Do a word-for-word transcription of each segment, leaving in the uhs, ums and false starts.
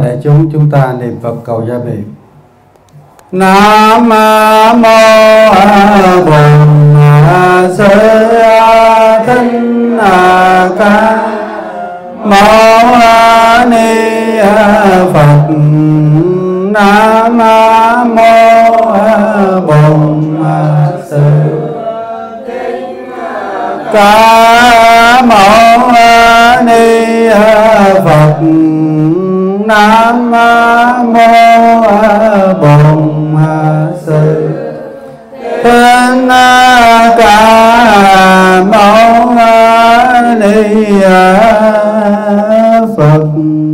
đại chúng, chúng ta niệm Phật cầu gia bị. Nam mô Bổn Sư Thích Ca Mâu Ni Phật. Nam mô Bổn Sư Thích Ca Mâu Ni Phật. Nam mô Bổn Sư Thích Ca Mâu Ni Phật.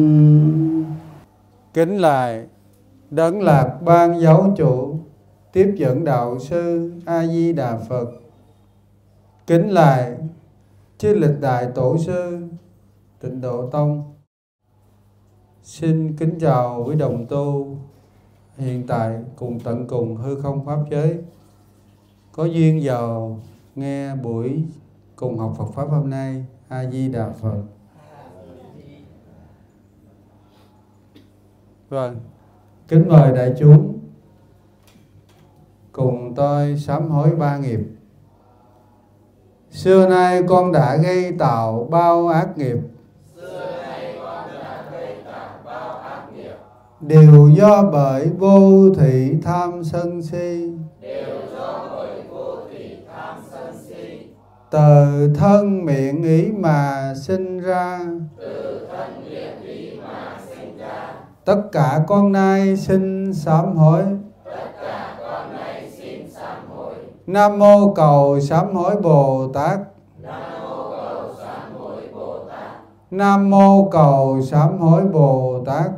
Kính lại Đấng Lạc Ban Giáo Chủ, tiếp dẫn đạo sư A Di Đà Phật. Kính lại chư lịch đại tổ sư Tịnh Độ Tông. Xin kính chào quý đồng tu hiện tại cùng tận cùng hư không pháp giới có duyên vào nghe buổi cùng học Phật pháp hôm nay. A Di Đà Phật. Vâng, kính mời đại chúng cùng tôi sám hối ba nghiệp. Xưa nay con đã gây tạo bao ác nghiệp, đều do bởi vô thủy tham sân si. Từ thân miệng ý mà sinh ra, tất cả con nay xin sám hối. Nam mô cầu sám hối Bồ Tát. Nam mô cầu sám hối Bồ Tát.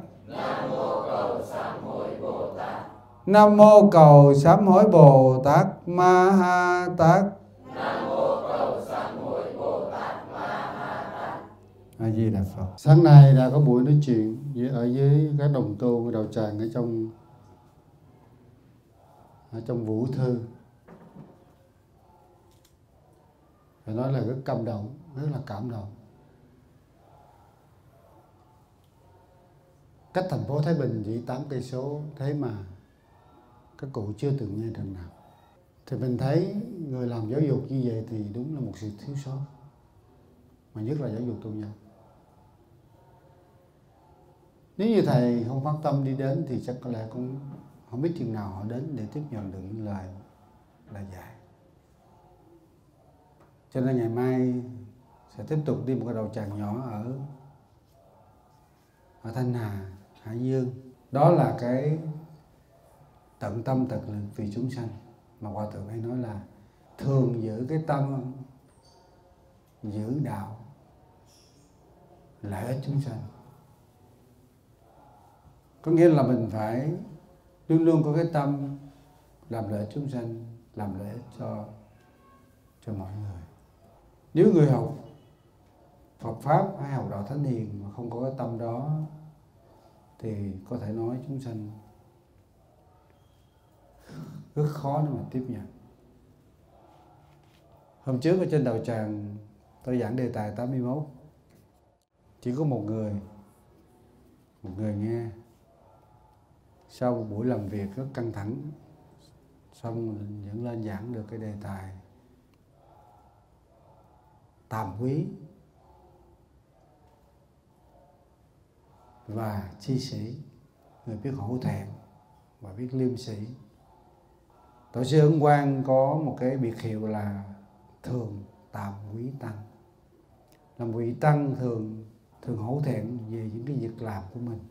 Nam mô cầu sám hối Bồ Tát Ma Ha Tát. Nam mô cầu sám hối Bồ Tát Ma Ha Tát. A Di Đà Phật. Sáng nay đã có buổi nói chuyện ở dưới các đồng tu đầu tràng ở trong ở trong Vũ Thư. Phải nói là rất cảm động, rất là cảm động. Cách thành phố Thái Bình chỉ tám cây số, thế mà các cụ chưa từng nghe lần nào. Thì mình thấy người làm giáo dục như vậy thì đúng là một sự thiếu sót, mà nhất là giáo dục tôn giáo. Nếu như thầy không phát tâm đi đến thì chắc có lẽ cũng không biết chừng nào họ đến để tiếp nhận được những lời lời dạy. Cho nên ngày mai sẽ tiếp tục đi một cái đầu tràng nhỏ ở ở Thanh Hà, Hải Dương. Đó là cái tận tâm tận lực vì chúng sanh mà Hòa Thượng hay nói là thường giữ cái tâm giữ đạo lợi ích chúng sanh. Có nghĩa là mình phải luôn luôn có cái tâm làm lợi ích chúng sanh, làm lợi ích cho cho mọi người. Nếu người học Phật Pháp hay học đạo Thánh Hiền mà không có cái tâm đó thì có thể nói chúng sanh rất khó để mà tiếp nhận. Hôm trước ở trên đầu tràng tôi giảng đề tài tám mươi mốt. Chỉ có một người, một người nghe. Sau một buổi làm việc rất căng thẳng, xong dẫn lên giảng được cái đề tài tàm quý và chi sĩ, người biết hổ thẹn và biết liêm sĩ. Tổ sư Ấn Quang có một cái biệt hiệu là thường tàm quý tăng. Là một vị tăng thường thường hổ thẹn về những cái việc làm của mình.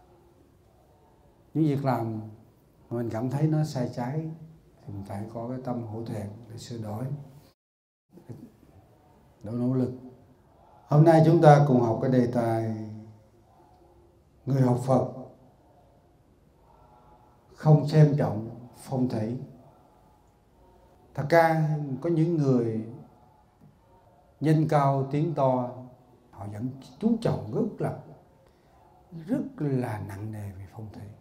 Những việc làm mà mình cảm thấy nó sai trái thì mình phải có cái tâm hổ thẹn để sửa đổi, để nỗ lực. Hôm nay chúng ta cùng học cái đề tài người học Phật không xem trọng phong thủy. Thật ra có những người danh cao tiếng to, họ vẫn chú trọng rất là rất là nặng nề về phong thủy.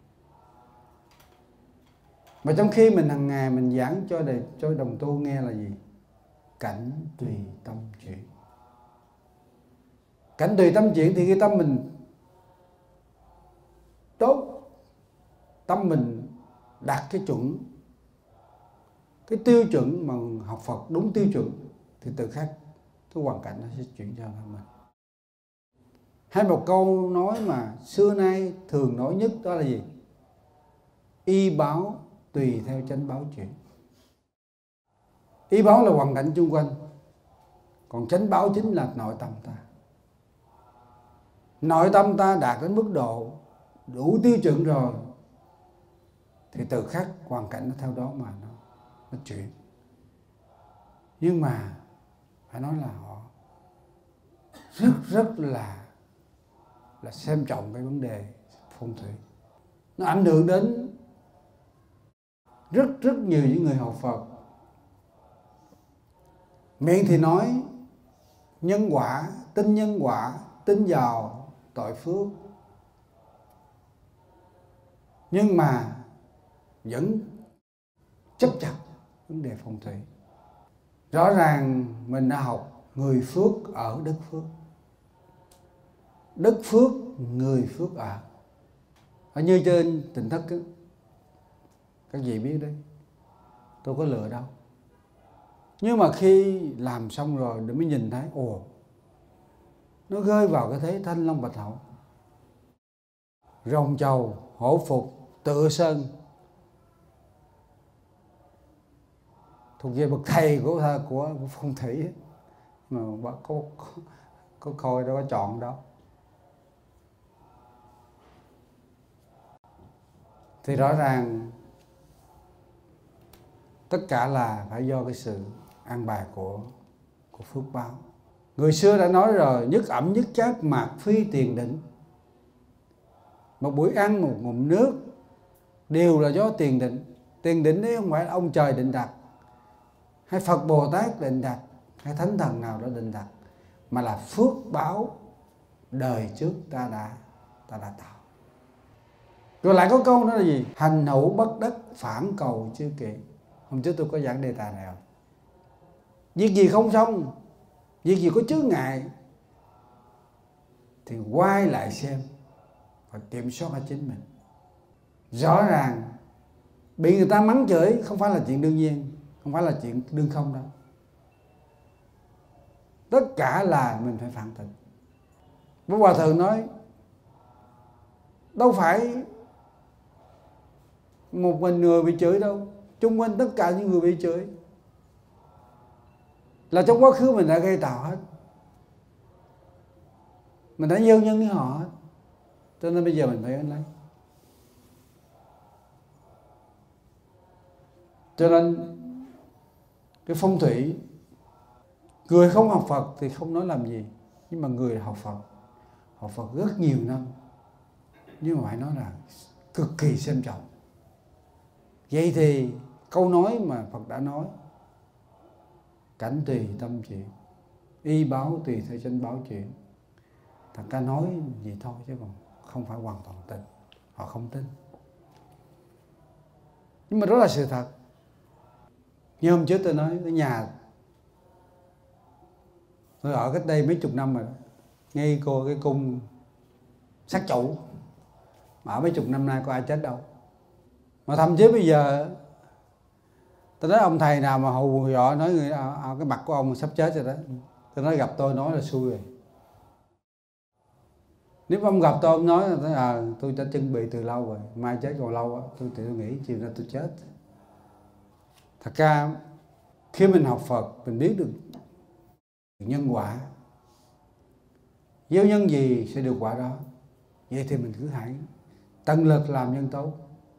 Mà trong khi mình hàng ngày mình giảng cho đề, cho đồng tu nghe là gì? Cảnh tùy tâm chuyển. Cảnh tùy tâm chuyển thì cái tâm mình tốt, tâm mình đạt cái chuẩn, cái tiêu chuẩn mà học Phật đúng tiêu chuẩn, thì tự khắc cái hoàn cảnh nó sẽ chuyển cho mình. Hay một câu nói mà xưa nay thường nói nhất đó là gì? Y báo tùy theo chánh báo chuyển. Y báo là hoàn cảnh xung quanh, còn chánh báo chính là nội tâm ta. Nội tâm ta đạt đến mức độ đủ tiêu chuẩn rồi thì từ khắc hoàn cảnh nó theo đó mà nó, nó chuyển. Nhưng mà phải nói là họ rất rất là là xem trọng cái vấn đề phong thủy. Nó ảnh hưởng đến rất rất nhiều những người học Phật. Miệng thì nói nhân quả, tin nhân quả, tin vào tội phước, nhưng mà vẫn chấp chặt vấn đề phong thủy. Rõ ràng mình đã học người phước ở đất phước, đất phước người phước ở. Ở như trên Tỉnh Thất ấy, các vị biết đấy, tôi có lừa đâu. Nhưng mà khi làm xong rồi để mới nhìn thấy, ồ, nó rơi vào cái thế thanh long bạch hổ, rồng chầu hổ phục tựa sơn, thuộc về bậc thầy của của, của phong thủy ấy. Mà có, có có coi đâu, có chọn đâu. Thì rõ ràng tất cả là phải do cái sự an bài của của phước báo. Người xưa đã nói rồi, nhất ẩm nhất cháp mạc phi tiền định. Một buổi ăn, một ngụm nước đều là do tiền định. Tiền định đấy không phải là ông trời định đặt, hay Phật Bồ Tát định đặt, hay thánh thần nào đó định đặt, mà là phước báo đời trước ta đã ta đã tạo. Rồi lại có câu đó là gì? Hành hữu bất đắc phản cầu chưa kỹ. Hôm trước tôi có giảng đề tài này rồi. Việc gì không xong, việc gì có chướng ngại thì quay lại xem và kiểm soát ở chính mình. Rõ ràng bị người ta mắng chửi không phải là chuyện đương nhiên, không phải là chuyện đương không đâu. Tất cả là mình phải phản tỉnh. Với Hòa Thượng nói, đâu phải một mình người bị chửi đâu, chung quanh tất cả những người bị chửi là trong quá khứ mình đã gây tạo hết, mình đã gieo nhân với họ hết. Cho nên bây giờ mình phải ơn lấy. Cho nên cái phong thủy, người không học Phật thì không nói làm gì, nhưng mà người học Phật, học Phật rất nhiều năm, nhưng mà phải nói là cực kỳ xem trọng. Vậy thì câu nói mà Phật đã nói, cảnh tùy tâm chuyển, y báo tùy theo chánh báo chuyển, thật ra nói gì thôi chứ còn không phải hoàn toàn tin. Họ không tin, nhưng mà đó là sự thật. Như hôm trước tôi nói, ở nhà tôi ở cách đây mấy chục năm rồi, ngay cô cái cung sát chủ, mà ở mấy chục năm nay có ai chết đâu. Mà thậm chí bây giờ tôi nói ông thầy nào mà hù dọa nói người à, à, cái mặt của ông sắp chết rồi đó, tôi nói gặp tôi nói là xui rồi. Nếu ông gặp tôi ông nói là à, tôi đã chuẩn bị từ lâu rồi, mai chết còn lâu á, tôi thì tôi nghĩ chiều nay tôi chết. Thật ra khi mình học Phật, mình biết được nhân quả, gieo nhân gì sẽ được quả đó. Vậy thì mình cứ hãy tận lực làm nhân tốt,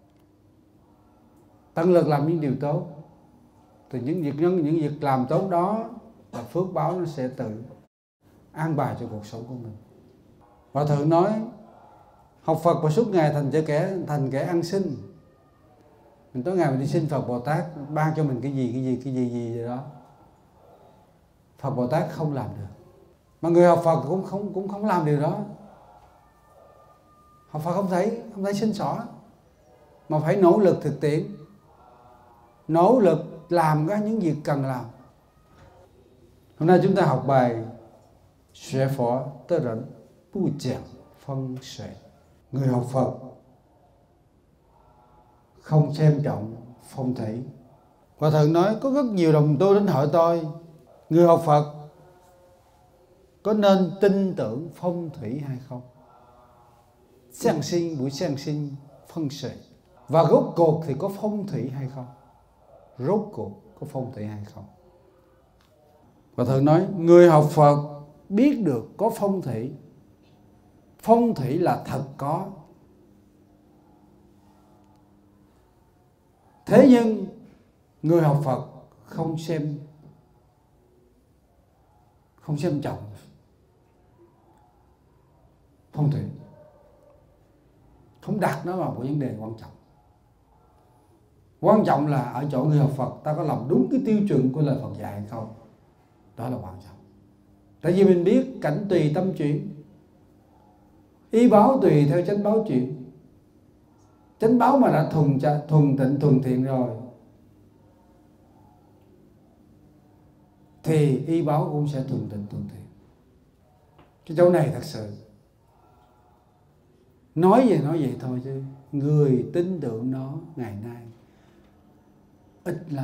tận lực làm những điều tốt, thì những việc nhân những việc làm tốt đó là phước báo, nó sẽ tự an bài cho cuộc sống của mình. Hòa Thượng nói học Phật và suốt ngày thành kẻ thành kẻ ăn xin. Mình tối ngày mình đi xin Phật Bồ Tát ban cho mình cái gì cái gì cái gì gì gì đó, Phật Bồ Tát không làm được. Mà người học Phật cũng không cũng không làm điều đó. Học Phật không thấy không thấy xin xỏ, mà phải nỗ lực thực tiễn, nỗ lực làm ra những việc cần làm. Hôm nay chúng ta học bài Xuế Phó Tơ Rẩn Bu Giảng Phong Xuế. Người học Phật không xem trọng phong thủy. Hòa thượng nói có rất nhiều đồng tu đến hỏi tôi, người học Phật có nên tin tưởng phong thủy hay không? Sáng sinh buổi sáng sinh phân sự. Và rốt cuộc thì có phong thủy hay không? Rốt cuộc có phong thủy hay không? Hòa thượng nói người học Phật biết được có phong thủy. Phong thủy là thật có. Thế nhưng người học Phật không xem không xem trọng phong thủy, không đặt nó vào một vấn đề quan trọng. Quan trọng là ở chỗ người học Phật ta có làm đúng cái tiêu chuẩn của lời Phật dạy hay không. Đó là quan trọng. Tại vì mình biết cảnh tùy tâm chuyển, y báo tùy theo chánh báo chuyển. Chánh báo mà đã thuần thuần tịnh thuần thiện rồi thì y báo cũng sẽ thuần tịnh thuần thiện. Cái chỗ này thật sự nói về nói vậy thôi, chứ người tin tưởng nó ngày nay ít lắm.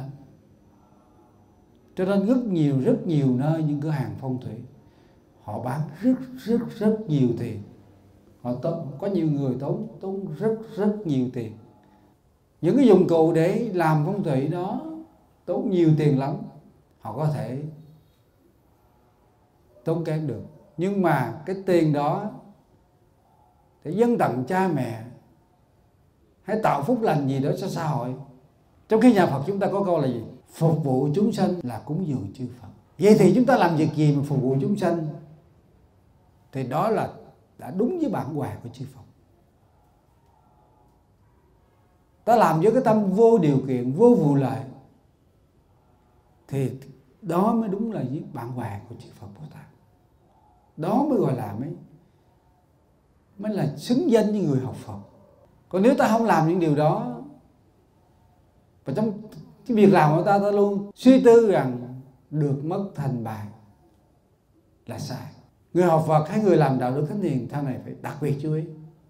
Cho nên rất nhiều rất nhiều nơi những cửa hàng phong thủy họ bán rất rất rất nhiều tiền. Họ tốn, có nhiều người tốn tốn rất rất nhiều tiền. Những cái dụng cụ để làm phong thủy đó tốn nhiều tiền lắm. Họ có thể tốn kém được, nhưng mà cái tiền đó để dâng tặng cha mẹ hay tạo phúc lành gì đó cho xã hội. Trong khi nhà Phật chúng ta có câu là gì? Phục vụ chúng sanh là cúng dường chư Phật. Vậy thì chúng ta làm việc gì mà phục vụ chúng sanh thì đó là đã đúng với bản hoài của chư Phật. Ta làm với cái tâm vô điều kiện, vô vụ lợi thì đó mới đúng là với bản hoài của chư Phật Bồ Tát. Đó mới gọi là mới mới là xứng danh với người học Phật. Còn nếu ta không làm những điều đó, và trong cái việc làm của ta, ta luôn suy tư rằng được mất thành bại là sai. Người học Phật hay người làm đạo đức thánh hiền sau này phải đặc biệt chú ý.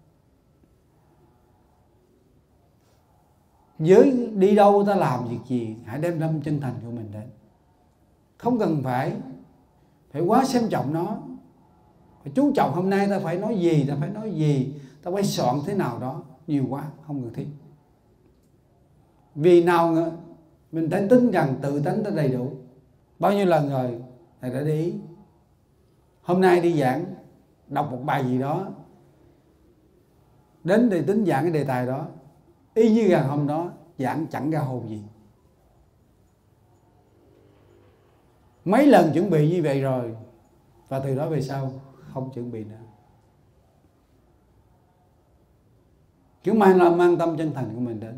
Với đi đâu ta làm việc gì, hãy đem tâm chân thành của mình đến. Không cần phải phải quá xem trọng nó. Phải chú trọng hôm nay ta phải nói gì, ta phải nói gì, ta phải soạn thế nào đó. Nhiều quá, không cần thiết. Vì nào mình phải tin rằng tự tánh ta đầy đủ. Bao nhiêu lần rồi thầy đã để ý. Hôm nay đi giảng, đọc một bài gì đó, đến để tính giảng cái đề tài đó, y như rằng hôm đó giảng chẳng ra hồn gì. Mấy lần chuẩn bị như vậy rồi, và từ đó về sau không chuẩn bị nữa. Cứ mang là mang tâm chân thành của mình đến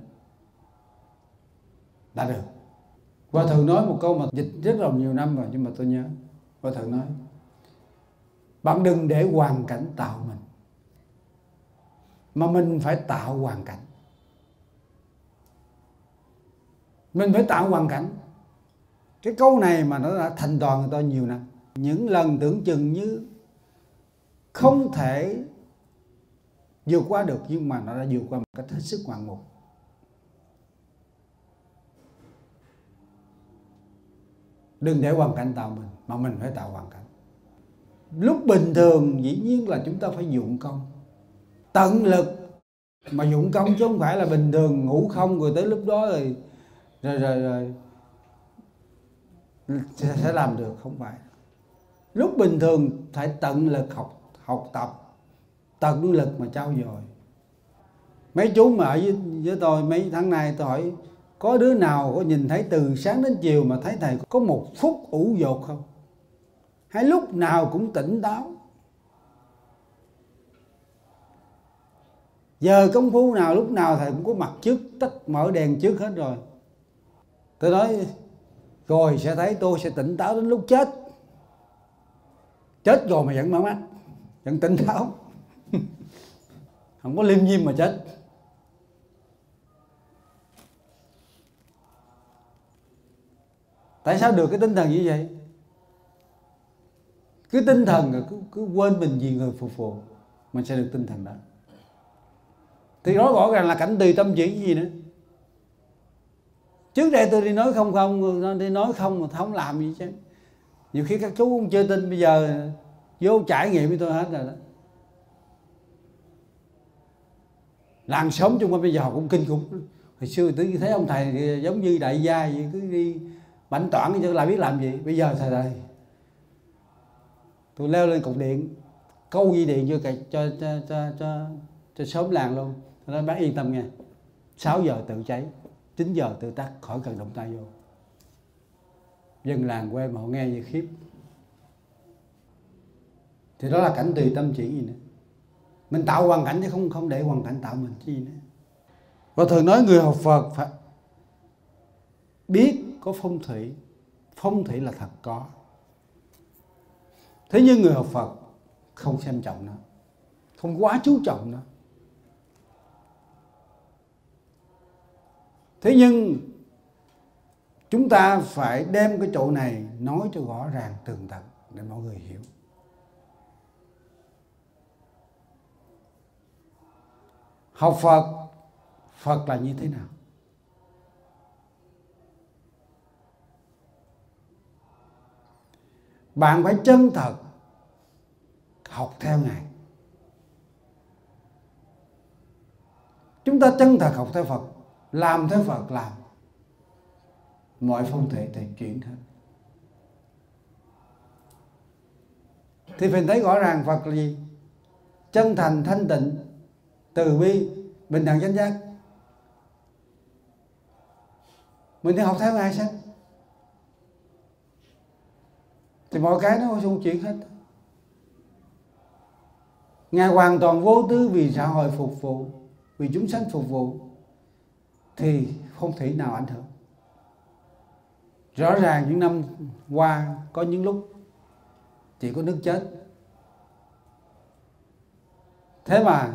đã được. Hòa thượng nói một câu mà dịch rất là nhiều năm rồi, nhưng mà tôi nhớ. Hòa thượng nói bạn đừng để hoàn cảnh tạo mình, mà mình phải tạo hoàn cảnh. Mình phải tạo hoàn cảnh. Cái câu này mà nó đã thành toàn người tôi nhiều năm. Những lần tưởng chừng như không thể vượt qua được, nhưng mà nó đã vượt qua một cách hết sức ngoạn mục. Đừng để hoàn cảnh tạo mình, mà mình phải tạo hoàn cảnh. Lúc bình thường dĩ nhiên là chúng ta phải dụng công, tận lực mà dụng công, chứ không phải là bình thường ngủ không rồi tới lúc đó rồi rồi rồi, rồi sẽ, sẽ làm được. Không phải. Lúc bình thường phải tận lực học học tập, tận lực mà trau dồi. Mấy chú mà ở với, với tôi mấy tháng nay, tôi hỏi có đứa nào có nhìn thấy từ sáng đến chiều mà thấy thầy có một phút ủ dột không? Hay lúc nào cũng tỉnh táo? Giờ công phu nào lúc nào thầy cũng có mặt trước, tắt mở đèn trước hết rồi. Tôi nói rồi sẽ thấy tôi sẽ tỉnh táo đến lúc chết. Chết rồi mà vẫn mở mắt, vẫn tỉnh táo. Không có liêm diêm mà chết. Tại sao được cái tinh thần như vậy? Cứ tinh thần rồi cứ, cứ quên mình vì người phục vụ, mình sẽ được tinh thần đó. Thì đó rõ ràng là cảnh tùy tâm chuyển gì nữa. Trước đây tôi đi nói không không, đi nói không mà không làm gì chứ. Nhiều khi các chú cũng chưa tin, bây giờ vô trải nghiệm với tôi hết rồi đó. Làng xóm chung quanh bây giờ cũng kinh khủng. Hồi xưa tôi thấy ông thầy giống như đại gia vậy, cứ đi bảnh toảng chứ lại biết làm gì. Bây giờ thầy ơi, tôi leo lên cục điện, câu dây điện cho cho cho cho cho, cho xóm làng luôn. Tôi nói bác yên tâm nha, sáu giờ tự cháy, chín giờ tự tắt, khỏi cần động tay vô. Dân làng của em họ nghe như khiếp. Thì đó là cảnh tùy tâm chuyển gì nữa. Mình tạo hoàn cảnh chứ không không để hoàn cảnh tạo mình chứ gì nữa. Và thường nói người học Phật phải biết có phong thủy. Phong thủy là thật có. Thế nhưng người học Phật không xem trọng nó, không quá chú trọng nó. Thế nhưng chúng ta phải đem cái chỗ này nói cho rõ ràng tường tận để mọi người hiểu. Học Phật, Phật là như thế nào? Bạn phải chân thật học theo Ngài. Chúng ta chân thật học theo Phật, làm theo Phật làm, mọi phong thủy thì chuyển hết. Thì phải thấy rõ ràng Phật là gì? Chân thành, thanh tịnh, từ bi, bình đẳng chánh giác. Mình đi học theo Ngài sao? Thì mọi cái nó không chuyển hết. Ngài hoàn toàn vô tư vì xã hội phục vụ, vì chúng sanh phục vụ, thì không thể nào ảnh hưởng. Rõ ràng những năm qua có những lúc chỉ có nước chết. Thế mà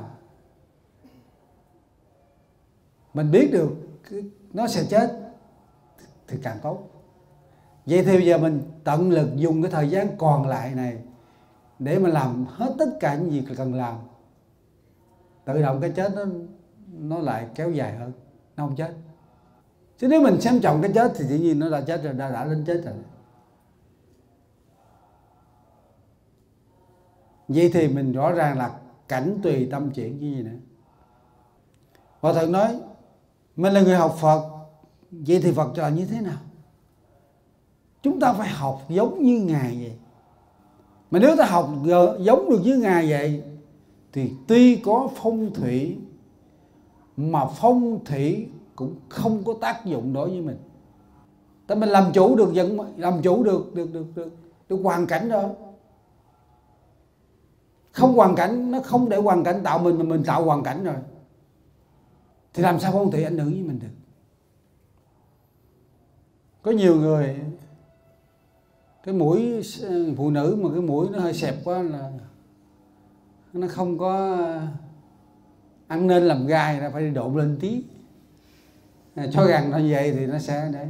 mình biết được nó sẽ chết thì càng tốt. Vậy thì bây giờ mình tận lực dùng cái thời gian còn lại này để mà làm hết tất cả những việc cần làm. Tự động cái chết nó nó lại kéo dài hơn, nó không chết. Chứ nếu mình xem trọng cái chết thì tự nhiên nó đã chết rồi, đã, đã đến chết rồi. Vậy thì mình rõ ràng là cảnh tùy tâm chuyển cái gì nữa. Hòa Thượng nói mình là người học Phật, vậy thì Phật là như thế nào? Chúng ta phải học giống như Ngài vậy. Mà nếu ta học giống được như Ngài vậy thì tuy có phong thủy mà phong thủy cũng không có tác dụng đối với mình. Tại mình làm chủ được dẫn, làm chủ được được được được, được hoàn cảnh rồi. Không hoàn cảnh, nó không để hoàn cảnh tạo mình mà mình tạo hoàn cảnh rồi. Thì làm sao phong thủy ảnh hưởng với mình được? Có nhiều người cái mũi phụ nữ mà cái mũi nó hơi xẹp quá là nó không có ăn nên làm gai, nó phải đi độn lên tí cho gần nó vậy thì nó sẽ đấy.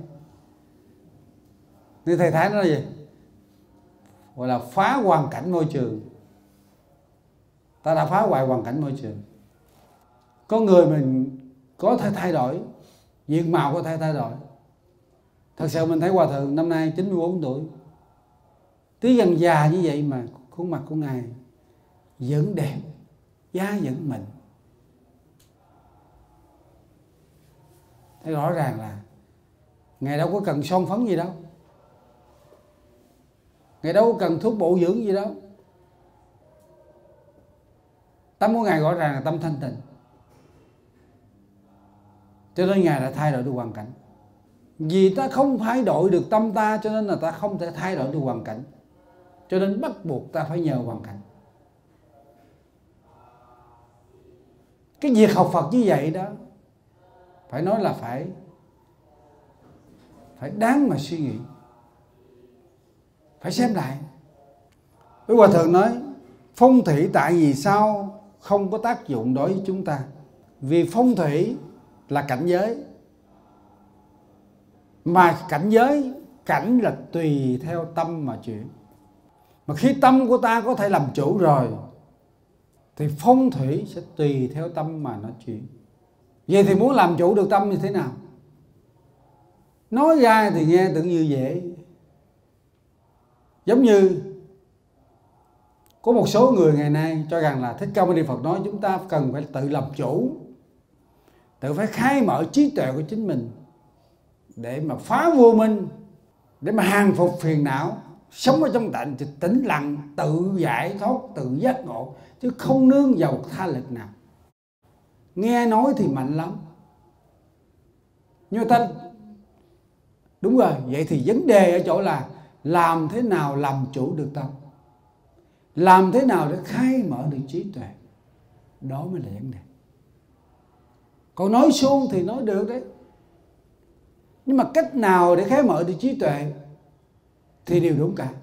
Như thầy Thái nói là gì? Gọi là phá hoàn cảnh môi trường. Ta đã phá hoại hoàn cảnh môi trường. Có người mình có thể thay đổi, diện mạo có thể thay đổi. Thật sự mình thấy Hòa Thượng năm nay chín mươi bốn tuổi, tí gần già như vậy mà khuôn mặt của Ngài vẫn đẹp, da vẫn mịn. Thấy rõ ràng là Ngài đâu có cần son phấn gì đâu, Ngài đâu có cần thuốc bổ dưỡng gì đâu. Tâm của Ngài rõ ràng là tâm thanh tịnh. Cho nên Ngài đã thay đổi được hoàn cảnh. Vì ta không thay đổi được tâm ta cho nên là ta không thể thay đổi được hoàn cảnh. Cho nên bắt buộc ta phải nhờ hoàn cảnh. Cái việc học Phật như vậy đó, phải nói là phải phải đáng mà suy nghĩ, phải xem lại. Với Hòa Thượng nói phong thủy tại vì sao không có tác dụng đối với chúng ta? Vì phong thủy là cảnh giới, mà cảnh giới, cảnh là tùy theo tâm mà chuyển. Mà khi tâm của ta có thể làm chủ rồi thì phong thủy sẽ tùy theo tâm mà nó chuyển. Vậy thì muốn làm chủ được tâm như thế nào? Nói ra thì nghe tưởng như dễ. Giống như có một số người ngày nay cho rằng là Thích Ca Mâu Ni Phật nói chúng ta cần phải tự làm chủ, tự phải khai mở trí tuệ của chính mình để mà phá vô minh, để mà hàng phục phiền não, sống ở trong tịnh tĩnh lặng, tự giải thoát, tự giác ngộ, chứ không nương vào một tha lực nào. Nghe nói thì mạnh lắm, nhưng ta đúng rồi. Vậy thì vấn đề ở chỗ là làm thế nào làm chủ được tâm, làm thế nào để khai mở được trí tuệ, đó mới là vấn đề. Còn nói suông thì nói được đấy, nhưng mà cách nào để khai mở được trí tuệ thì đều đúng cả.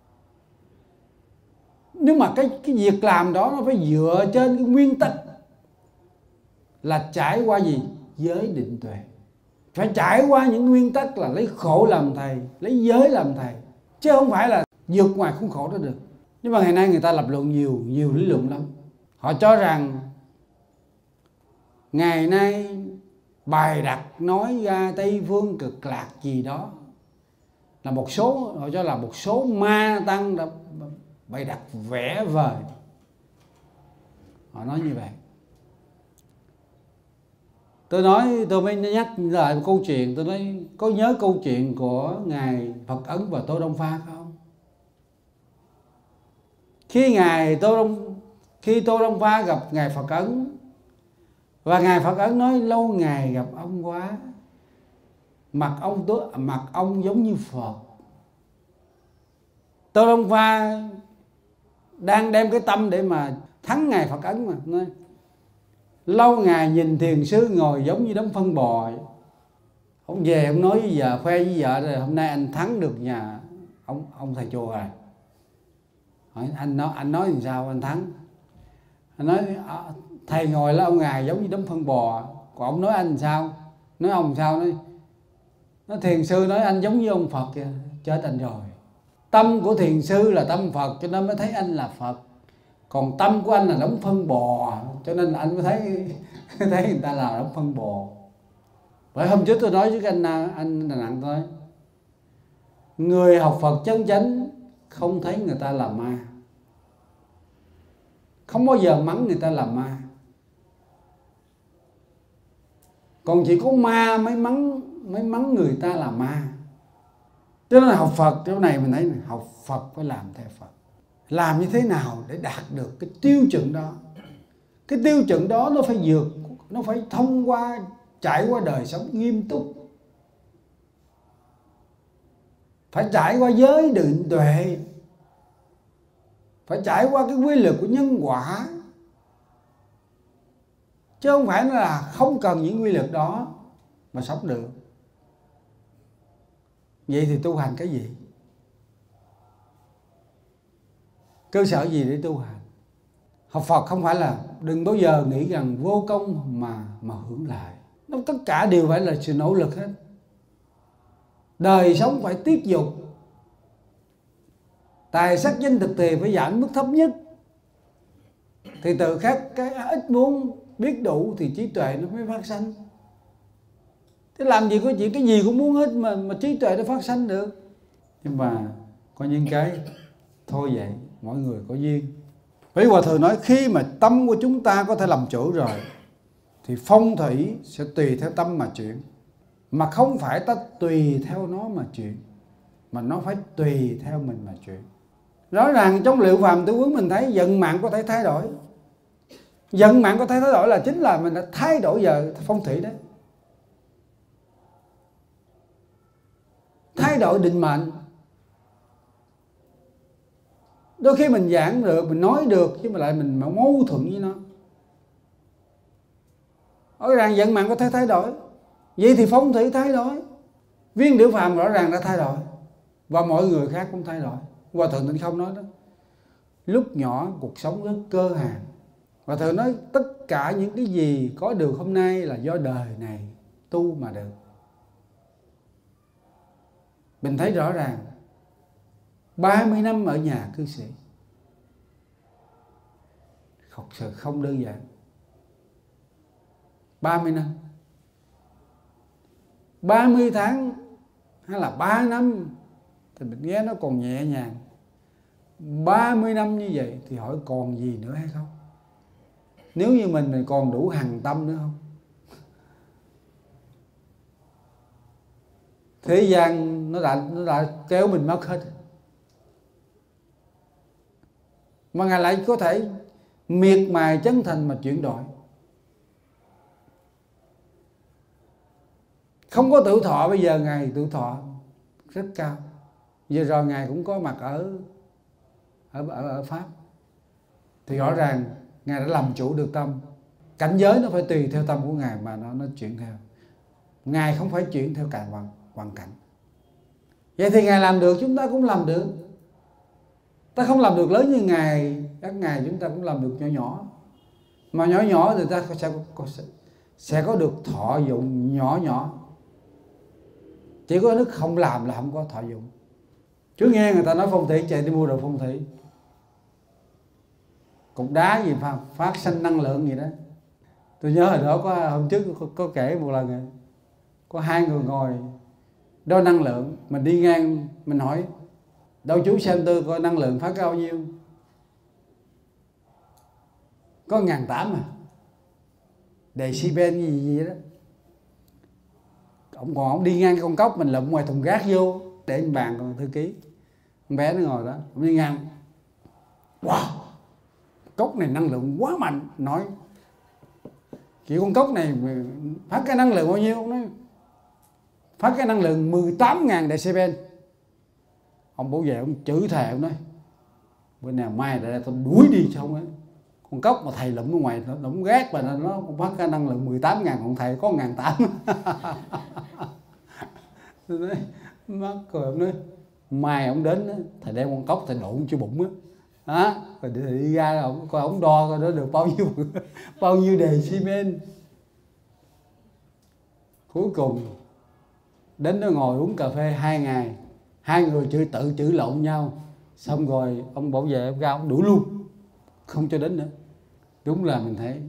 Nhưng mà cái, cái việc làm đó nó phải dựa trên cái nguyên tắc là trải qua gì? Giới định tuệ. Phải trải qua những nguyên tắc là lấy khổ làm thầy, lấy giới làm thầy, chứ không phải là vượt ngoài khuôn khổ đó được. Nhưng mà ngày nay người ta lập luận nhiều, nhiều lý luận lắm. Họ cho rằng ngày nay bài đặt nói ra Tây Phương Cực Lạc gì đó là một số, họ cho là một số ma tăng đã bày đặt vẽ vời. Họ nói như vậy. Tôi nói, tôi mới nhắc lại một câu chuyện. Tôi nói, có nhớ câu chuyện của Ngài Phật Ấn và Tô Đông Pha không? Khi Ngài Tô Đông Khi Tô Đông Pha gặp Ngài Phật Ấn, và Ngài Phật Ấn nói lâu ngày gặp ông quá, mặt ông mặt ông giống như Phật. Tô Đông Pha đang đem cái tâm để mà thắng Ngài Phật Ấn mà nói, lâu ngày nhìn thiền sư ngồi giống như đống phân bò. Ông về ông nói với vợ, khoe với vợ rồi, hôm nay anh thắng được nhà ông ông thầy chùa rồi. Hỏi anh nói anh nói làm sao anh thắng? Anh nói thầy ngồi là ông ngài giống như đống phân bò, còn ông nói anh làm sao? Nói ông làm sao? Nói, nói thiền sư nói anh giống như ông Phật kìa. Chết anh rồi. Tâm của thiền sư là tâm Phật cho nên mới thấy anh là Phật. Còn tâm của anh là đống phân bò cho nên anh mới thấy thấy người ta là đống phân bò. Bởi hôm trước tôi nói với anh anh Đà Nẵng, tôi nói người học Phật chân chánh không thấy người ta là ma, không bao giờ mắng người ta là ma. Còn chỉ có ma mới mắng mới mắng người ta là ma. Cho nên là học Phật chỗ này mình thấy này, học Phật phải làm theo Phật. Làm như thế nào để đạt được cái tiêu chuẩn đó? Cái tiêu chuẩn đó nó phải vượt, nó phải thông qua, trải qua đời sống nghiêm túc, phải trải qua giới định tuệ, phải trải qua cái quy luật của nhân quả, chứ không phải là không cần những quy luật đó mà sống được. Vậy thì tu hành cái gì? Cơ sở gì để tu hành? Học Phật không phải là, đừng bao giờ nghĩ rằng vô công mà mà hưởng lại. Nó tất cả đều phải là sự nỗ lực hết. Đời sống phải tiết dục, tài sắc danh thực thì phải giảm mức thấp nhất, thì từ khác cái ít muốn biết đủ thì trí tuệ nó mới phát sanh. Thế làm gì có chuyện cái gì cũng muốn hết mà mà trí tuệ nó phát sanh được. Nhưng mà có những cái thôi vậy, mỗi người có duyên. Bởi Hòa Thượng nói khi mà tâm của chúng ta có thể làm chủ rồi thì phong thủy sẽ tùy theo tâm mà chuyển. Mà không phải ta tùy theo nó mà chuyển, mà nó phải tùy theo mình mà chuyển. Rõ ràng trong Liệu Phàm Tứ Quấn mình thấy vận mạng có thể thay đổi. Vận mạng có thể thay đổi là chính là mình đã thay đổi giờ phong thủy đấy. Thay đổi định mệnh. Đôi khi mình giảng được, mình nói được, chứ mà lại mình mâu thuẫn với nó. Rõ ràng vận mạng có thể thay đổi. Vậy thì phong thủy thay đổi. Viên Liễu Phàm rõ ràng đã thay đổi, và mọi người khác cũng thay đổi. Hòa Thượng Tịnh Không nói đó, lúc nhỏ cuộc sống rất cơ hàn. Hòa Thượng nói tất cả những cái gì có được hôm nay là do đời này tu mà được. Mình thấy rõ ràng ba mươi năm ở nhà cư sĩ, thật sự không đơn giản. ba mươi năm, ba mươi tháng hay là ba năm thì mình nghe nó còn nhẹ nhàng. Ba mươi năm như vậy thì hỏi còn gì nữa hay không? Nếu như mình mình còn đủ hằng tâm nữa không? Thế gian nó đã, nó đã kéo mình mất hết. Mà Ngài lại có thể miệt mài chân thành mà chuyển đổi. Không có tuổi thọ, bây giờ Ngài tuổi thọ rất cao. Vừa rồi Ngài cũng có mặt ở ở, ở, ở Pháp. Thì rõ ràng Ngài đã làm chủ được tâm. Cảnh giới nó phải tùy theo tâm của Ngài mà nó, nó chuyển theo. Ngài không phải chuyển theo cả hoàn, hoàn cảnh. Vậy thì Ngài làm được, chúng ta cũng làm được. Ta không làm được lớn như Ngài, các Ngài chúng ta cũng làm được nhỏ nhỏ. Mà nhỏ nhỏ thì ta sẽ có, sẽ, sẽ có được thọ dụng nhỏ nhỏ. Chỉ có nước không làm là không có thọ dụng. Chứ nghe người ta nói phong thủy, chạy đi mua đồ phong thủy. Cục đá gì phát, phát sinh năng lượng gì đó. Tôi nhớ hồi đó có hôm trước có, có kể một lần rồi. Có hai người ngồi đo năng lượng. Mình đi ngang mình hỏi đâu chú xem tôi coi năng lượng phát bao nhiêu. Có một ngàn tám à. Decibel gì gì đó. Ông còn ông đi ngang cái con cốc, mình lụm ngoài thùng rác vô để bàn còn thư ký. Con bé nó ngồi đó, ông đi ngang. Wow, cốc này năng lượng quá mạnh. Nói kiểu con cốc này phát cái năng lượng bao nhiêu? Ông nói phát cái năng lượng mười tám nghìn decibel. Ông bảo vệ ông chửi thề, ông nói bữa nào mai lại tôi đuổi đi xong á. Con cốc mà thầy lụm ở ngoài nó lụm rác và nó cũng phát cái năng lượng mười tám nghìn, còn thầy có một nghìn tám. Tôi nói mắc cười. Ông nói mai ông đến đó, thầy đem con cốc thầy đụng cho bụng á. Đó, rồi đi ra ông coi ông đo coi nó được bao nhiêu bao nhiêu decibel. Cuối cùng đến nó ngồi uống cà phê hai ngày, hai người chữ tự chửi lộn nhau, xong rồi ông bảo vệ ông ra ông đuổi luôn, không cho đến nữa. Đúng là mình thấy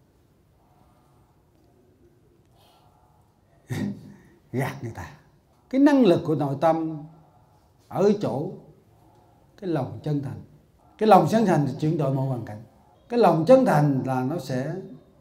gạt người ta. Cái năng lực của nội tâm ở chỗ cái lòng chân thành. Cái lòng chân thành thì chuyển đổi mọi hoàn cảnh. Cái lòng chân thành là nó sẽ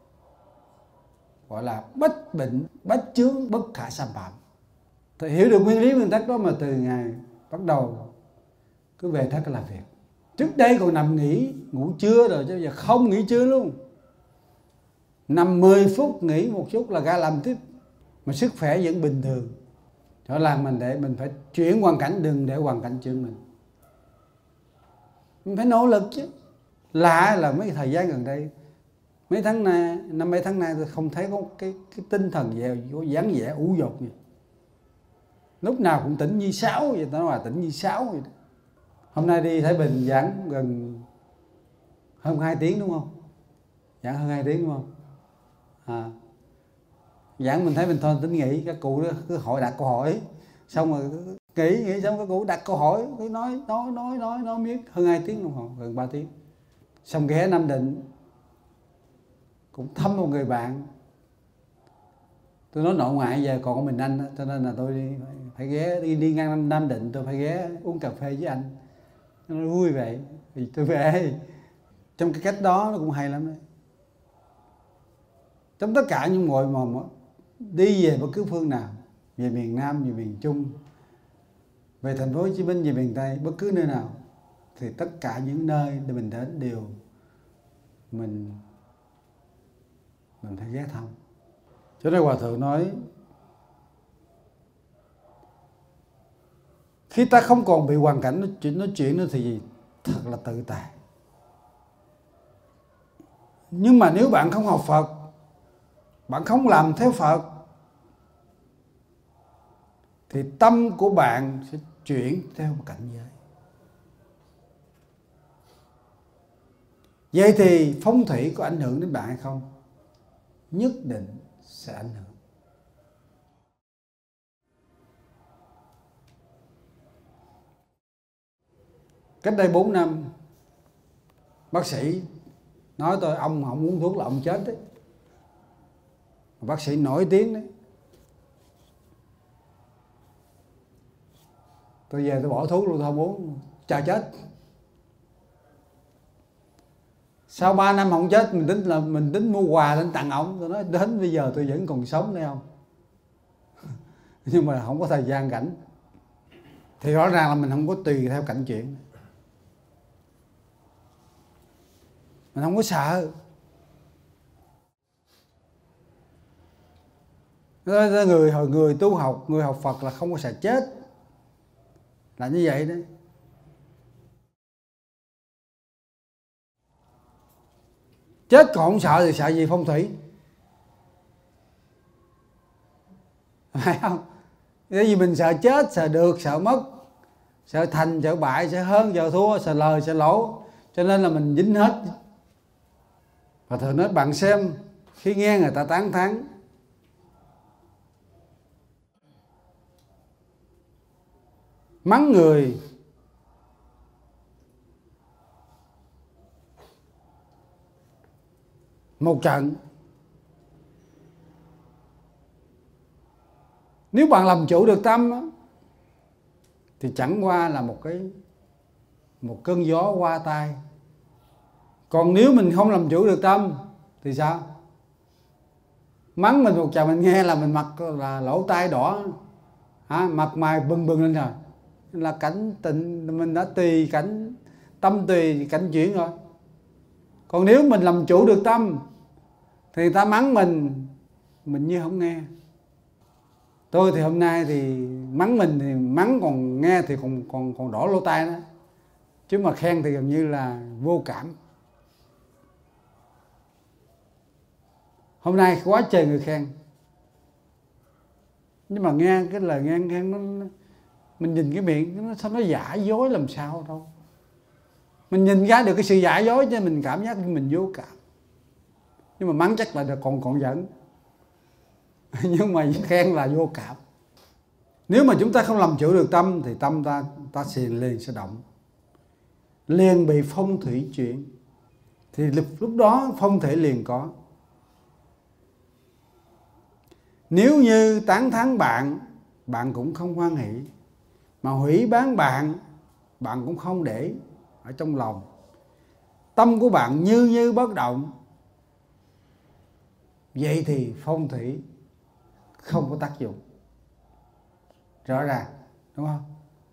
gọi là bách bệnh, bách chướng, bất khả xâm phạm. Thì hiểu được nguyên lý nguyên tắc đó mà từ ngày bắt đầu cứ về thất làm việc. Trước đây còn nằm nghỉ, ngủ trưa rồi chứ giờ không nghỉ trưa luôn. Nằm mười phút nghỉ một chút là ra làm tiếp. Mà sức khỏe vẫn bình thường. Cho làm mình để mình phải chuyển hoàn cảnh, đừng để hoàn cảnh chuyển mình. Mình phải nỗ lực chứ. Lạ là mấy thời gian gần đây, mấy tháng nay, năm mấy tháng nay tôi không thấy có cái, cái tinh thần gì, có dáng vẻ ủ dột gì. Lúc nào cũng tỉnh như sáo vậy, ta nói là tỉnh như sáo vậy đó. Hôm nay đi Thái Bình giảng gần hơn hai tiếng đúng không? Giảng hơn hai tiếng đúng không? À. Giảng mình thấy mình thôi tính nghỉ, các cụ đó cứ hỏi đặt câu hỏi, xong rồi nghỉ, nghỉ xong các cụ đặt câu hỏi, cứ nói, nói, nói, nói, nói miết hơn hai tiếng đồng hồ, gần ba tiếng. Xong ghé Nam Định, cũng thăm một người bạn. Tôi nói nội ngoại giờ còn có mình anh đó, cho nên là tôi đi, phải ghé, đi, đi ngang Nam Định, tôi phải ghé uống cà phê với anh. Nó vui vậy, thì tôi về. Trong cái cách đó nó cũng hay lắm đấy. Trong tất cả những mọi mà đi về bất cứ phương nào, về miền Nam, về miền Trung, về thành phố Hồ Chí Minh, về miền Tây, bất cứ nơi nào, thì tất cả những nơi để mình đến đều mình mình phải ghé thăm. Cho nên Hòa Thượng nói khi ta không còn bị hoàn cảnh nó chuyện nói chuyện nữa thì gì? Thật là tự tại. Nhưng mà nếu bạn không học Phật, bạn không làm theo Phật, thì tâm của bạn sẽ chuyển theo một cảnh giới. Vậy thì phong thủy có ảnh hưởng đến bạn hay không? Nhất định sẽ ảnh hưởng. Cách đây bốn năm, bác sĩ nói tôi ông không uống thuốc là ông chết đấy. Bác sĩ nổi tiếng đấy. Tôi về tôi bỏ thuốc luôn, tôi không uống, chờ chết. Sau ba năm không chết, mình tính là mình tính mua quà lên tặng ổng. Tôi nói đến bây giờ tôi vẫn còn sống đây không. Nhưng mà không có thời gian rảnh. Thì rõ ràng là mình không có tùy theo cảnh chuyện. Mình không có sợ. Người hồi người tu học, người học Phật là không có sợ chết. Là như vậy đấy. Chết còn không sợ thì sợ gì phong thủy? Phải không? Bởi vì mình sợ chết, sợ được, sợ mất, sợ thành, sợ bại, sợ hơn, sợ thua, sợ lời, sợ lỗ. Cho nên là mình dính hết. Và thường nói bạn xem, khi nghe người ta tán thán, mắng người, một trận, nếu bạn làm chủ được tâm đó, thì chẳng qua là một cái một cơn gió qua tai. Còn nếu mình không làm chủ được tâm thì sao? Mắng mình một trận mình nghe là mình mặt là lỗ tai đỏ, hả? Mặt mày bừng bừng lên rồi, là cảnh tình mình đã tùy cảnh tâm, tùy cảnh chuyển rồi. Còn nếu mình làm chủ được tâm thì người ta mắng mình, mình như không nghe. Tôi thì hôm nay thì mắng mình thì mắng, còn nghe thì còn còn còn đỏ lỗ tai đó. Chứ mà khen thì gần như là vô cảm. Hôm nay quá trời người khen. Nhưng mà nghe cái lời nghe khen nó, mình nhìn cái miệng nó sao nó giả dối làm sao đâu. Mình nhìn ra được cái sự giả dối cho mình cảm giác mình vô cảm. Nhưng mà mắng chắc là còn còn giận. Nhưng mà khen là vô cảm. Nếu mà chúng ta không làm chủ được tâm thì tâm ta ta sẽ liền sẽ động, liền bị phong thủy chuyển. Thì lúc, lúc đó phong thể liền có. Nếu như tán thán bạn, bạn cũng không hoan hỷ, mà hủy bán bạn, bạn cũng không để ở trong lòng. Tâm của bạn như như bất động. Vậy thì phong thủy không có tác dụng. Rõ ràng, đúng không?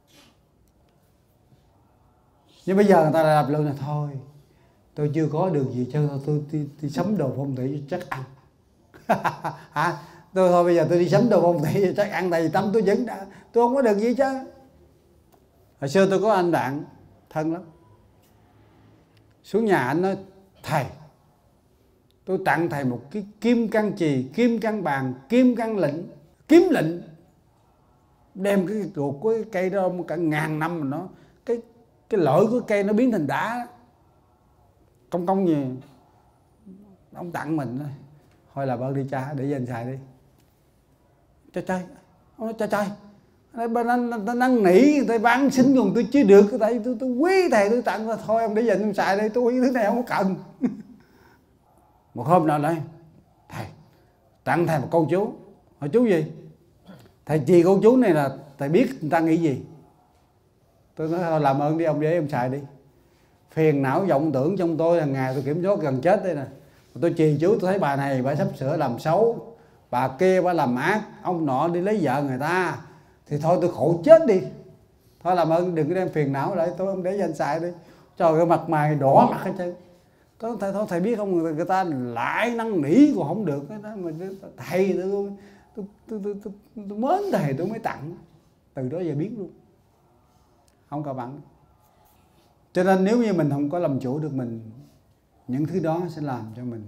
Nhưng bây giờ người ta lại lập luận là thôi, tôi chưa có được gì chứ tôi, tôi, tôi, tôi sắm đồ phong thủy chắc ăn. Hả? Tôi thôi bây giờ tôi đi sắm đồ phong thủy chắc ăn, tại vì tâm tôi vẫn đã, tôi không có được gì chứ. Hồi xưa tôi có anh bạn thân lắm, xuống nhà anh nói thầy, tôi tặng thầy một cái kim cang chì, kim cang bàn, kim cang lệnh, kiếm lệnh, đem cái ruột của cái cây đó cả ngàn năm mà nó cái cái lõi của cây nó biến thành đá, công công gì ông tặng mình thôi, thôi là bớt đi cha, để dành xài đi. Trời trời, ông nói trời trời, nó nó năn nỉ người ta bán xin còn tôi chưa được, tại tôi tôi quý thầy tôi tặng, thôi ông để dành ông xài đi, tôi quý thứ này không có cần. Một hôm nào đây thầy tặng thầy một câu chú. Hỏi chú gì? Thầy trì câu chú này là thầy biết người ta nghĩ gì. Tôi nói thôi làm ơn đi ông, để em xài đi. Phiền não vọng tưởng trong tôi hàng ngày tôi kiểm soát gần chết đây nè. Tôi trì chú, tôi thấy bà này bà sắp sửa làm xấu, bà kia bà làm ác, ông nọ đi lấy vợ người ta, thì thôi tôi khổ chết đi. Thôi làm ơn đừng có đem phiền não lại, tôi không để dành xài đi. Trời ơi mặt mày đỏ mặt hết trơn. Tôi thầy thôi thầy biết không, người, người ta lại năn nỉ còn không được đó, mà thầy tôi tôi tôi, tôi, tôi, tôi, tôi mến thầy tôi mới tặng. Từ đó giờ biết luôn, không có bằng. Cho nên nếu như mình không có làm chủ được mình, những thứ đó sẽ làm cho mình,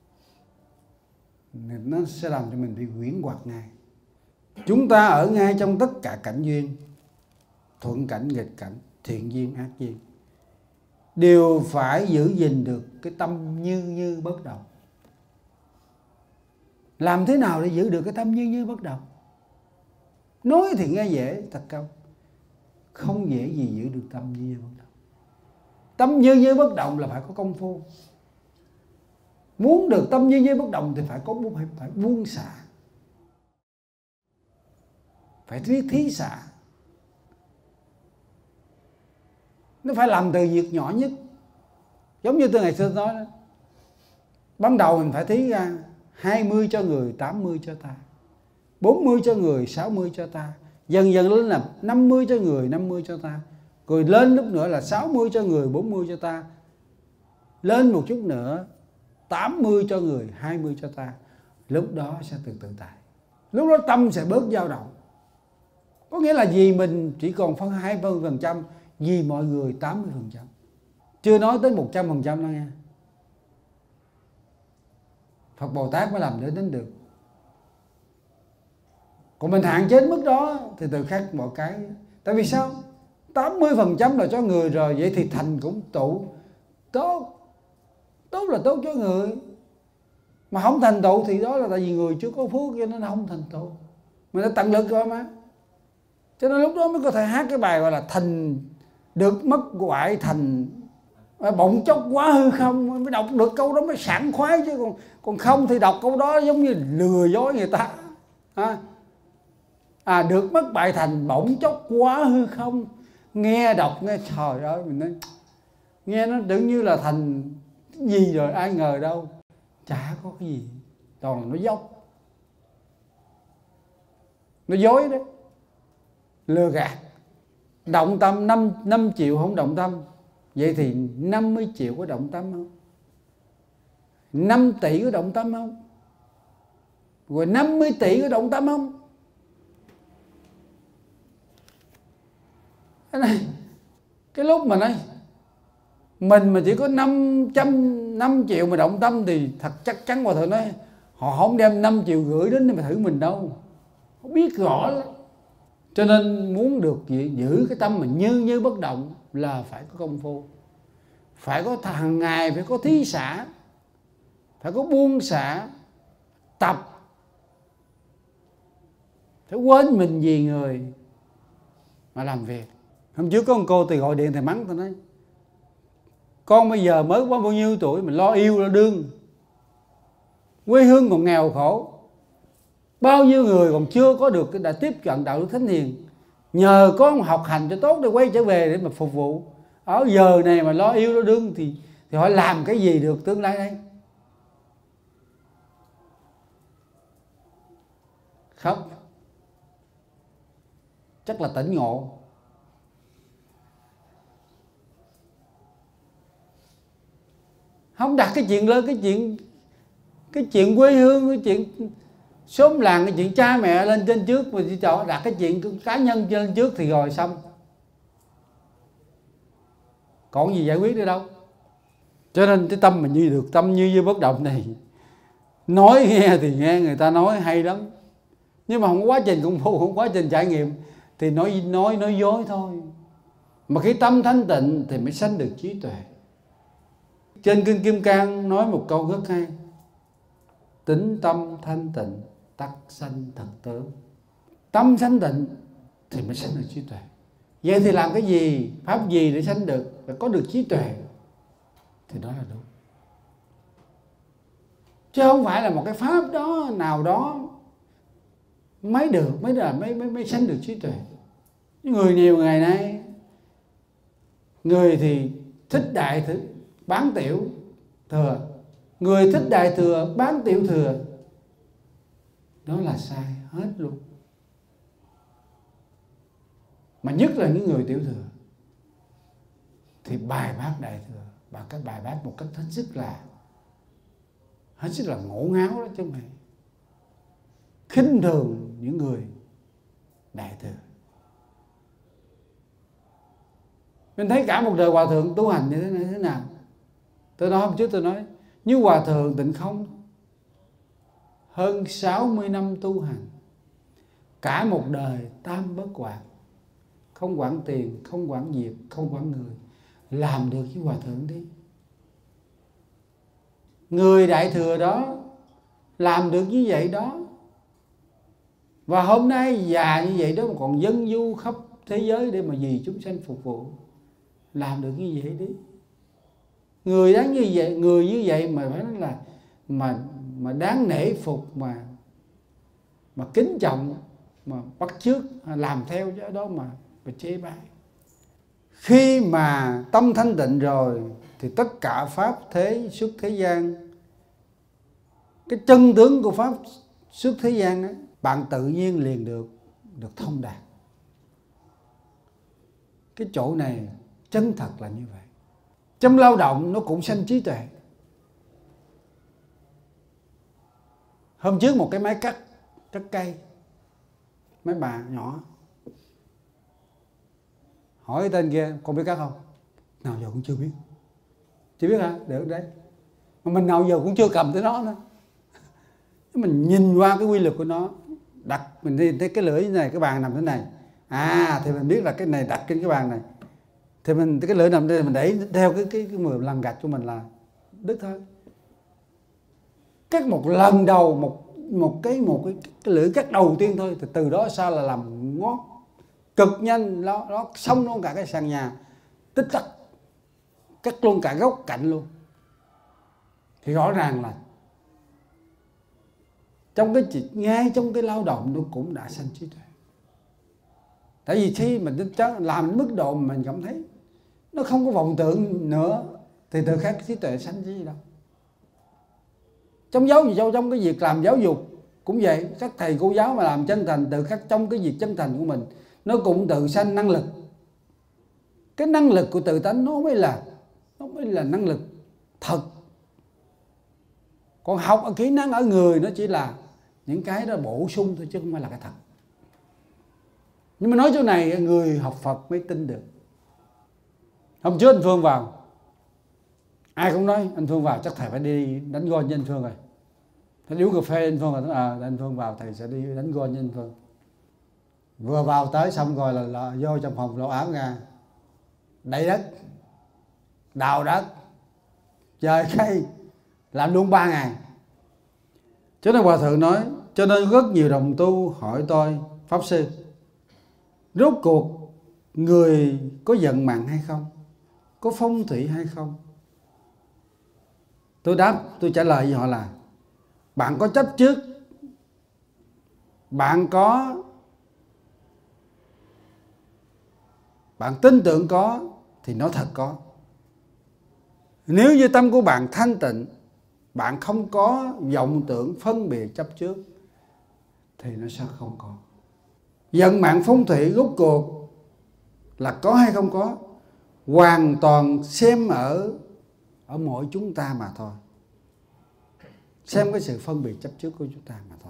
nó sẽ làm cho mình bị huyễn hoặc ngay. Chúng ta ở ngay trong tất cả cảnh duyên, thuận cảnh, nghịch cảnh, thiện duyên, ác duyên, đều phải giữ gìn được cái tâm như như bất động. Làm thế nào để giữ được cái tâm như như bất động? Nói thì nghe dễ, thật không, không dễ gì giữ được tâm như như bất động. Tâm như như bất động là phải có công phu. Muốn được tâm như như bất động thì phải có phải, phải buông xả, phải thí, thí xả. Nó phải làm từ việc nhỏ nhất. Giống như tôi ngày xưa nói đó, ban đầu mình phải thí ra hai mươi cho người, tám mươi cho ta, bốn mươi cho người, sáu mươi cho ta. Dần dần lên là năm mươi cho người, năm mươi cho ta. Rồi lên lúc nữa là sáu mươi cho người, bốn mươi cho ta. Lên một chút nữa tám mươi cho người, hai mươi cho ta. Lúc đó sẽ từ từ tại. Lúc đó tâm sẽ bớt dao động. Có nghĩa là vì mình chỉ còn phân hai mươi phần trăm, vì mọi người tám mươi phần trăm. Chưa nói tới một trăm phần trăm đâu nha. Phật Bồ Tát mới làm để đến được. Còn mình hạn chế mức đó thì từ khắc mọi cái. Tại vì sao? tám mươi phần trăm là cho người rồi, vậy thì thành cũng tụ. Tốt. Tốt là tốt cho người. Mà không thành tựu thì đó là tại vì người chưa có phước cho nên nó không thành tựu. Mình đã tận lực rồi mà. Cho nên lúc đó mới có thể hát cái bài gọi là thành được mất hoại thành bỗng chốc quá hư không. Mới đọc được câu đó mới sảng khoái chứ. Còn, còn không thì đọc câu đó giống như lừa dối người ta. À, à được mất bại thành bỗng chốc quá hư không. Nghe đọc nghe trời ơi mình nói, nghe nó tưởng như là thành gì rồi, ai ngờ đâu. Chả có cái gì, toàn là nó dốc, nó dối đấy, lừa gạt. Động tâm năm triệu không động tâm, vậy thì năm mươi triệu có động tâm không? năm tỷ có động tâm không? Rồi năm mươi tỷ có động tâm không? Cái này, cái lúc mà nói mình mà chỉ có năm trăm năm triệu mà động tâm thì thật chắc chắn Hòa Thượng nói họ không đem năm triệu gửi đến để mà thử mình đâu. Họ biết rõ lắm. Cho nên muốn được giữ cái tâm mình như như bất động là phải có công phu. Phải có hàng ngày, phải có thí xả, phải có buông xả, tập. Phải quên mình vì người mà làm việc. Hôm trước có một cô thì gọi điện thì mắng tôi nói, con bây giờ mới có bao nhiêu tuổi mà lo yêu lo đương, quê hương còn nghèo khổ, bao nhiêu người còn chưa có được đã tiếp cận đạo đức thánh hiền, nhờ con học hành cho tốt để quay trở về để mà phục vụ. Ở giờ này mà lo yêu lo đương thì thì họ làm cái gì được tương lai đây? Khóc, chắc là tỉnh ngộ. Không đặt cái chuyện lớn, cái chuyện cái chuyện quê hương, cái chuyện xóm làng, cái chuyện cha mẹ lên trên trước, mà chỉ cho đặt cái chuyện cá nhân lên trước thì rồi xong. Còn gì giải quyết được đâu. Cho nên cái tâm mình như được tâm như như bất động này, nói nghe thì nghe người ta nói hay lắm, nhưng mà không có quá trình công phu, không có quá trình trải nghiệm thì nói nói nói dối thôi. Mà khi tâm thanh tịnh thì mới sanh được trí tuệ. Trên Kinh Kim Cang nói một câu rất hay: tính tâm thanh tịnh tắc sanh thật tướng. Tâm sanh tịnh thì mới sanh được trí tuệ. Vậy thì làm cái gì, pháp gì để sanh được, để có được trí tuệ thì đó là đúng. Chứ không phải là một cái pháp đó nào đó mới được, mới là mới mới mới sanh được trí tuệ. Người nhiều ngày nay, người thì thích đại thứ bán tiểu thừa, người thích đại thừa bán tiểu thừa, đó là sai hết luôn. Mà nhất là những người tiểu thừa thì bài bác đại thừa và các bài bác một cách hết sức là hết sức là ngổ ngáo đó, chứ không phải khinh thường những người đại thừa. Mình thấy cả một đời hòa thượng tu hành như thế này thế nào. Tôi nói hôm trước tôi nói như hòa thượng Tịnh Không hơn sáu mươi năm tu hành, cả một đời tam bất quản, không quản tiền, không quản việc, không quản người, làm được với hòa thượng đi. Người đại thừa đó làm được như vậy đó, và hôm nay già như vậy đó mà còn dân du khắp thế giới để mà vì chúng sanh phục vụ, làm được như vậy đi. Người đáng như vậy, người như vậy mà phải nói là mà mà đáng nể phục, mà mà kính trọng, mà bắt chước làm theo cái đó mà mà chế bái. Khi mà tâm thanh tịnh rồi thì tất cả pháp thế xuất thế gian, cái chân tướng của pháp xuất thế gian ấy, bạn tự nhiên liền được được thông đạt. Cái chỗ này chân thật là như vậy. Trong lao động nó cũng sanh trí tuệ. Hôm trước một cái máy cắt cắt cây, mấy bà nhỏ hỏi cái tên kia, con biết cắt không? Nào giờ cũng chưa biết. Chưa biết hả? Được đấy. Mà mình nào giờ cũng chưa cầm tới nó nữa. Mình nhìn qua cái quy luật của nó, đặt mình đi thấy cái lưỡi này, cái bàn nằm thế này, à thì mình biết là cái này đặt trên cái bàn này, thì mình cái lưỡi nằm đây mình đẩy theo cái cái cái mười lần gạch của mình là đứt thôi. Cắt một lần đầu, một một cái một cái, cái lưỡi cắt đầu tiên thôi, thì từ đó sao là làm ngót cực nhanh, nó nó xong luôn cả cái sàn nhà, tích tắc cắt luôn cả gốc cạnh luôn. Thì rõ ràng là trong cái ngay trong cái lao động nó cũng đã sanh trí tuệ. Tại vì khi mình làm đến mức độ mà mình cảm thấy nó không có vọng tưởng nữa thì từ khắc trí tuệ sanh cái gì đâu. Trong giáo dục, trong cái việc làm giáo dục cũng vậy, các thầy cô giáo mà làm chân thành, từ khắc trong cái việc chân thành của mình nó cũng tự sanh năng lực. Cái năng lực của tự tánh nó mới là nó mới là năng lực thật. Còn học ở kỹ năng ở người nó chỉ là những cái đó bổ sung thôi chứ không phải là cái thật. Nhưng mà nói chỗ này người học Phật mới tin được. Hôm trước anh Phương vào, ai cũng nói anh Phương vào chắc thầy phải đi đánh gôn với anh Phương rồi. Thầy uống cà phê anh Phương rồi, à, anh Phương vào thầy sẽ đi đánh gôn với anh Phương. Vừa vào tới xong rồi là, là vô trong phòng lộ áo ra, đẩy đất, đào đất, chơi cây, làm luôn ba ngày. Cho nên Hòa Thượng nói, cho nên rất nhiều đồng tu hỏi tôi, Pháp Sư, rốt cuộc người có vận mạng hay không? Có phong thủy hay không? Tôi đáp, tôi trả lời với họ là bạn có chấp trước, bạn có, bạn tin tưởng có thì nó thật có. Nếu như tâm của bạn thanh tịnh, bạn không có vọng tưởng phân biệt chấp trước thì nó sẽ không có. Vận mạng phong thủy rốt cuộc là có hay không có, hoàn toàn xem ở ở mỗi chúng ta mà thôi. Xem cái sự phân biệt chấp trước của chúng ta mà thôi.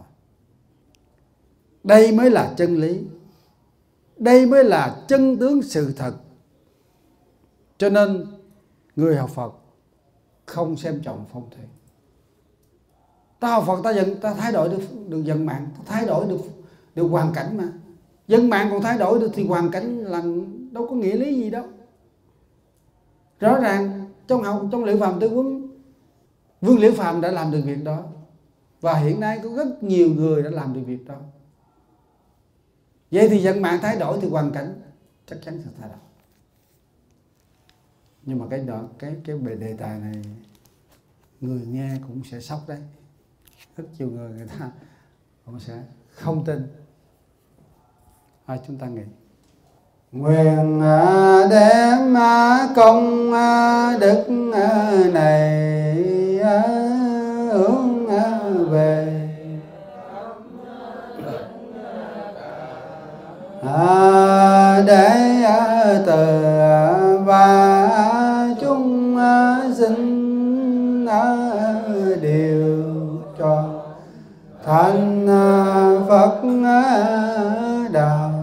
Đây mới là chân lý. Đây mới là chân tướng sự thật. Cho nên người học Phật không xem trọng phong thủy. Ta học Phật ta dần ta thay đổi được được vận mạng, ta thay đổi được được hoàn cảnh mà. Vận mạng còn thay đổi được thì hoàn cảnh là đâu có nghĩa lý gì đâu. Rõ ràng trong học trong Liễu Phàm Tư Huấn, Vương Liễu Phàm đã làm được việc đó, và hiện nay có rất nhiều người đã làm được việc đó. Vậy thì vận mạng thay đổi thì hoàn cảnh chắc chắn sẽ thay đổi. Nhưng mà cái đó cái cái bề đề tài này người nghe cũng sẽ sốc đấy. Rất nhiều người người ta cũng sẽ không tin. À, chúng ta nghĩ nguyện đem công đức này hướng về để từ và chúng sinh đều cho thành Phật đạo.